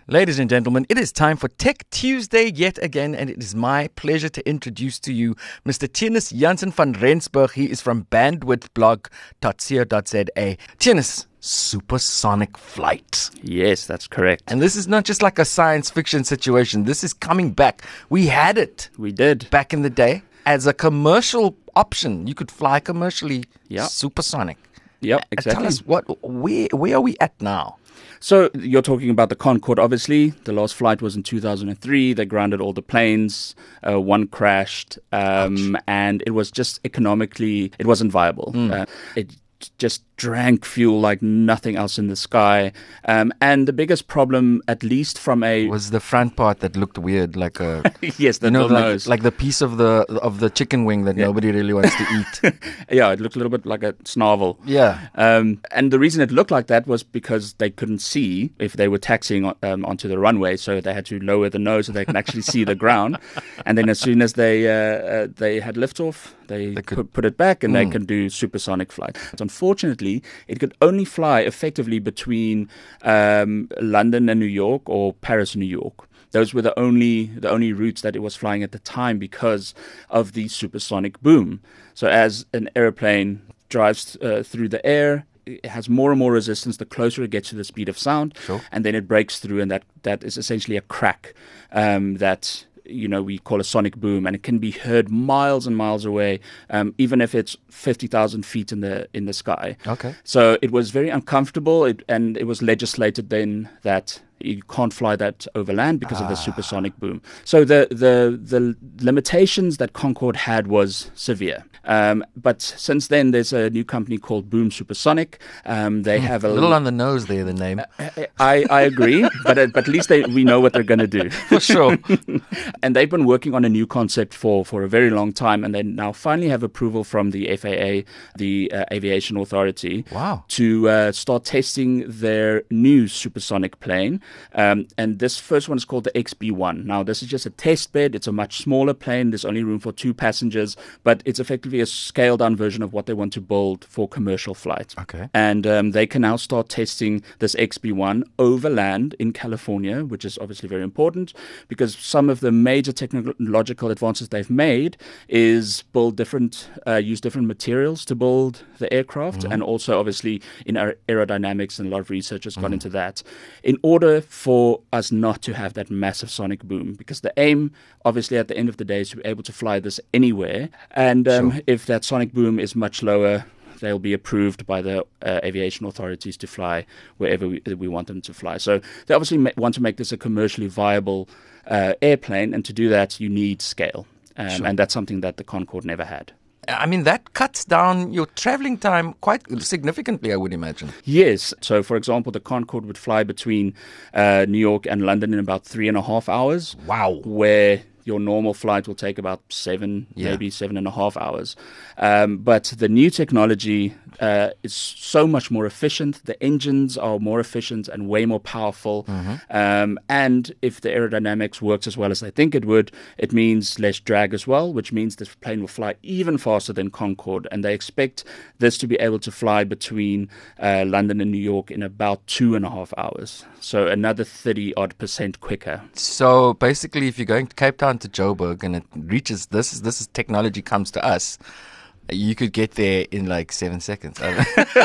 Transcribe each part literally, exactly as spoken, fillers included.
Ladies and gentlemen, it is time for Tech Tuesday yet again, and it is my pleasure to introduce to you Mister Theunis Jansen van Rensburg. He is from bandwidth blog dot co dot za. Theunis, supersonic flight. Yes, that's correct. And this is not just like a science fiction situation. This is coming back. We had it. We did. Back in the day as a commercial option. You could fly commercially Yep. supersonic. Yep, Uh, exactly. Tell us, what, where, where are we at now? So you're talking about the Concorde, obviously. The last flight was in two thousand three. They grounded all the planes. Uh, one crashed. Um, and it was just economically, it wasn't viable. Mm. Uh, it just drank fuel like nothing else in the sky. Um, and the biggest problem, at least from a... Was the front part that looked weird, like a... yes, the You know, little like, nose. like the piece of the of the chicken wing that Yeah. nobody really wants to eat. Yeah, it looked a little bit like a snarvel. Yeah. Um, and the reason it looked like that was because they couldn't see if they were taxiing um, onto the runway, so they had to lower the nose so they can actually see the ground. And then as soon as they uh, uh, they had liftoff, they, They could- put, put it back and they Mm. can do supersonic flight. But unfortunately, it could only fly effectively between um, London and New York or Paris and New York. Those were the only the only routes that it was flying at the time because of the supersonic boom. So as an airplane drives uh, through the air, it has more and more resistance the closer it gets to the speed of sound, Sure. and then it breaks through, and that, that is essentially a crack um, that you know we call a sonic boom, and it can be heard miles and miles away, um, even if it's fifty thousand feet in the in the sky. Okay. So it was very uncomfortable, it, and it was legislated then that you can't fly that over land because of the supersonic boom. So the, the the limitations that Concorde had was severe. Um, but since then, there's a new company called Boom Supersonic. Um, they have a A little on the nose there, the name. I, I agree, but uh, but at least they, we know what they're going to do. For sure. And they've been working on a new concept for, for a very long time, and they now finally have approval from the F A A, the uh, Aviation Authority, Wow. to uh, start testing their new supersonic plane. Um, and this first one is called the X B one. Now, this is just a test bed. It's a much smaller plane. There's only room for two passengers, but it's effectively a scaled-down version of what they want to build for commercial flight. Okay. And um, they can now start testing this X B one over land in California, which is obviously very important because some of the major technological advances they've made is build different, uh, use different materials to build the aircraft, Mm-hmm. and also obviously in aer- aerodynamics, and a lot of research has gone into that in order for us not to have that massive sonic boom, because the aim obviously at the end of the day is to be able to fly this anywhere, and um, Sure. if that sonic boom is much lower, they'll be approved by the uh, aviation authorities to fly wherever we, we want them to fly. So they obviously ma- want to make this a commercially viable uh, airplane, and to do that you need scale, um, Sure. and that's something that the Concorde never had. I mean, that cuts down your traveling time quite significantly, I would imagine. Yes. So, for example, the Concorde would fly between uh, New York and London in about three and a half hours. Wow. Where your normal flight will take about seven, Yeah. maybe seven and a half hours. Um, but the new technology uh, is so much more efficient. The engines are more efficient and way more powerful. Mm-hmm. Um, and if the aerodynamics works as well as they think it would, it means less drag as well, which means this plane will fly even faster than Concorde. And they expect this to be able to fly between uh, London and New York in about two and a half hours. So another thirty odd percent quicker. So basically, if you're going to Cape Town to Joburg and it reaches this, this is technology comes to us, you could get there in like seven seconds. I don't know.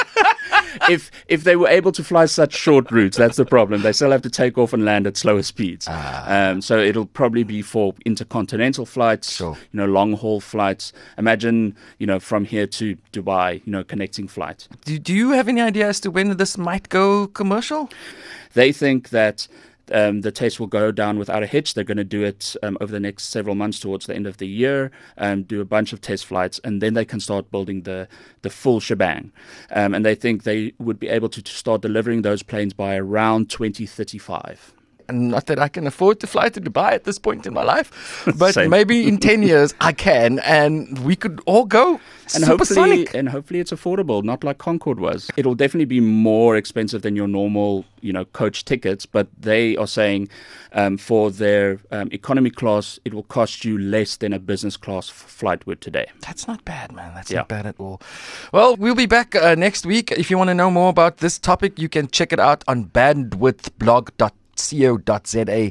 if if they were able to fly such short routes, that's the problem. They still have to take off and land at slower speeds. Ah. Um, so it'll probably be for intercontinental flights, Sure. you know, long haul flights. Imagine, you know, from here to Dubai, you know, connecting flight. do, do you have any idea as to when this might go commercial? They think that Um, the test will go down without a hitch. They're going to do it um, over the next several months towards the end of the year, um, do a bunch of test flights, and then they can start building the, the full shebang. Um, and they think they would be able to, to start delivering those planes by around twenty thirty-five. And not that I can afford to fly to Dubai at this point in my life, but Same. maybe in ten years I can, and we could all go And hopefully, supersonic. and hopefully it's affordable, not like Concorde was. It'll definitely be more expensive than your normal, you know, coach tickets. But they are saying um, for their um, economy class, it will cost you less than a business class f- flight would today. That's not bad, man. That's Yeah. not bad at all. Well, we'll be back uh, next week. If you want to know more about this topic, you can check it out on bandwidth blog dot co dot za